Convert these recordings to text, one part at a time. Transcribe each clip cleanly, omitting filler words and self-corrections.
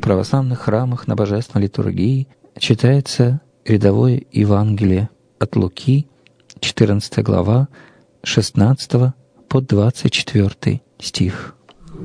православных храмах на божественной литургии читается рядовое Евангелие от Луки, 14 глава, 16 по 24 стих.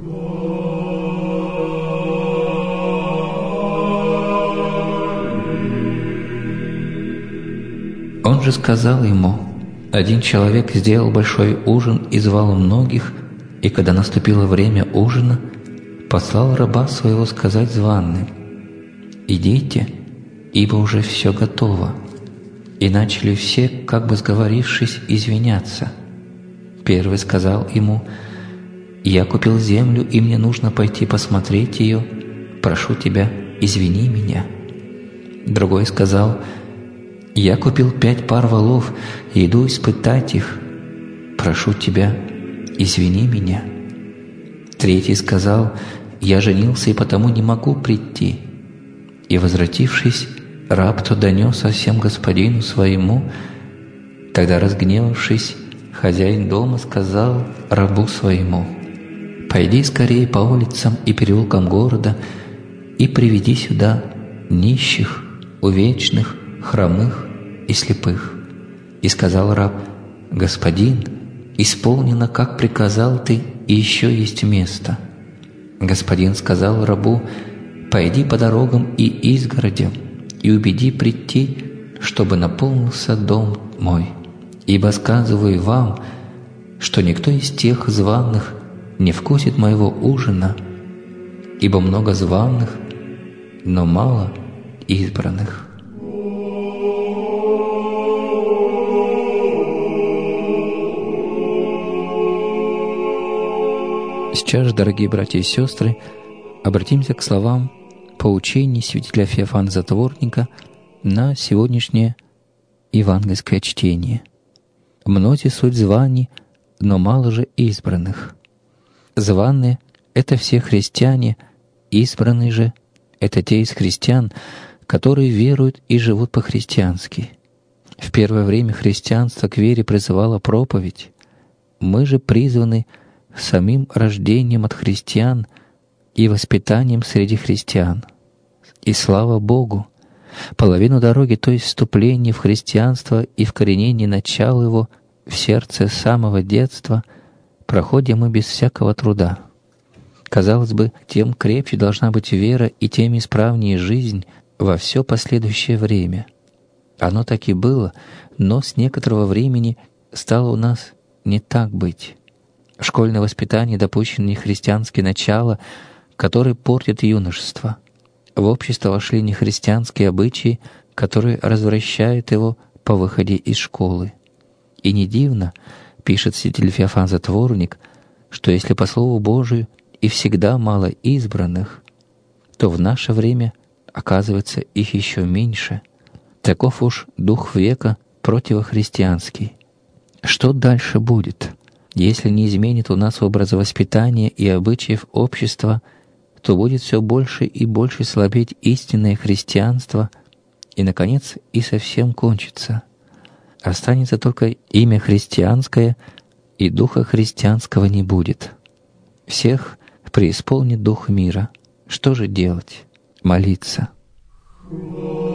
Он же сказал ему: «Один человек сделал большой ужин и звал многих, и когда наступило время ужина, послал раба своего сказать званым: „Идите, ибо уже все готово“. И начали все, как бы сговорившись, извиняться. Первый сказал ему: „Я купил землю, и мне нужно пойти посмотреть ее. Прошу тебя, извини меня“. Другой сказал: „Я купил 5 пар волов и иду испытать их. Прошу тебя, извини меня“. Третий сказал: „Я женился и потому не могу прийти“. И, возвратившись, раб то донес о всем господину своему. Тогда, разгневавшись, хозяин дома сказал рабу своему: „Пойди скорее по улицам и переулкам города и приведи сюда нищих, увечных, хромых и слепых“. И сказал раб: „Господин, исполнено, как приказал ты, и еще есть место“. Господин сказал рабу: „Пойди по дорогам и изгородям, и убеди прийти, чтобы наполнился дом мой. Ибо сказываю вам, что никто из тех званых не вкусит моего ужина, ибо много званых, но мало избранных“». Сейчас же, дорогие братья и сестры, обратимся к словам поучений святителя Феофана Затворника на сегодняшнее евангельское чтение. «Мнози суть званий, но мало же избранных. Званые — это все христиане, избранные же — это те из христиан, которые веруют и живут по-христиански. В первое время христианство к вере призывало проповедь. Мы же призваны самим рождением от христиан и воспитанием среди христиан. И слава Богу, половину дороги, то есть вступление в христианство и вкоренение начала его в сердце с самого детства, проходим мы без всякого труда. Казалось бы, тем крепче должна быть вера и тем исправнее жизнь во все последующее время. Оно так и было, но с некоторого времени стало у нас не так быть. В школьное воспитание допущены нехристианские начала, которые портят юношество. В общество вошли нехристианские обычаи, которые развращают его по выходе из школы. И не дивно, пишет святитель Феофан Затворник, что если по Слову Божию и всегда мало избранных, то в наше время, оказывается, их еще меньше. Таков уж дух века противохристианский. Что дальше будет? Если не изменит у нас образа воспитания и обычаев общества, то будет все больше и больше слабеть истинное христианство, и, наконец, и совсем кончится. Останется только имя христианское, и духа христианского не будет. Всех преисполнит дух мира. Что же делать? Молиться.